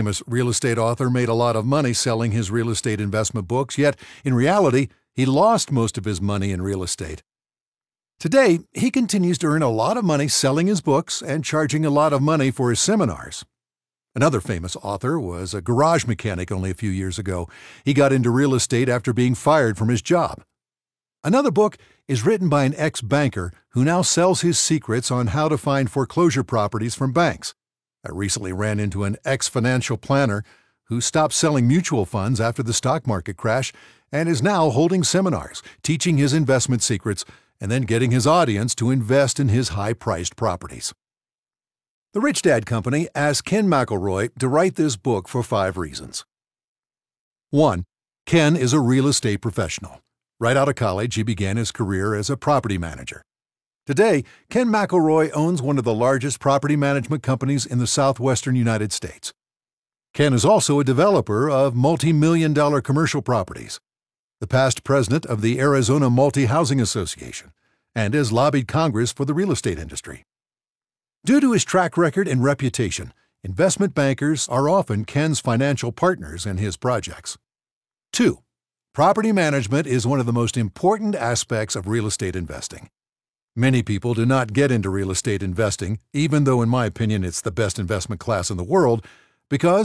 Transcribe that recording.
Famous real estate author made a lot of money selling his real estate investment books, yet in reality, he lost most of his money in real estate. Today, he continues to earn a lot of money selling his books and charging a lot of money for his seminars. Another famous author was a garage mechanic only a few years ago. He got into real estate after being fired from his job. Another book is written by an ex-banker who now sells his secrets on how to find foreclosure properties from banks. I recently ran into an ex-financial planner who stopped selling mutual funds after the stock market crash and is now holding seminars, teaching his investment secrets, and then getting his audience to invest in his high-priced properties. The Rich Dad Company asked Ken McElroy to write this book for 5 reasons. 1. Ken is a real estate professional. Right out of college, he began his career as a property manager. Today, Ken McElroy owns one of the largest property management companies in the southwestern United States. Ken is also a developer of multi-million-dollar commercial properties, the past president of the Arizona Multi-Housing Association, and has lobbied Congress for the real estate industry. Due to his track record and reputation, investment bankers are often Ken's financial partners in his projects. 2. Property management is one of the most important aspects of real estate investing. Many people do not get into real estate investing, even though in my opinion it's the best investment class in the world, because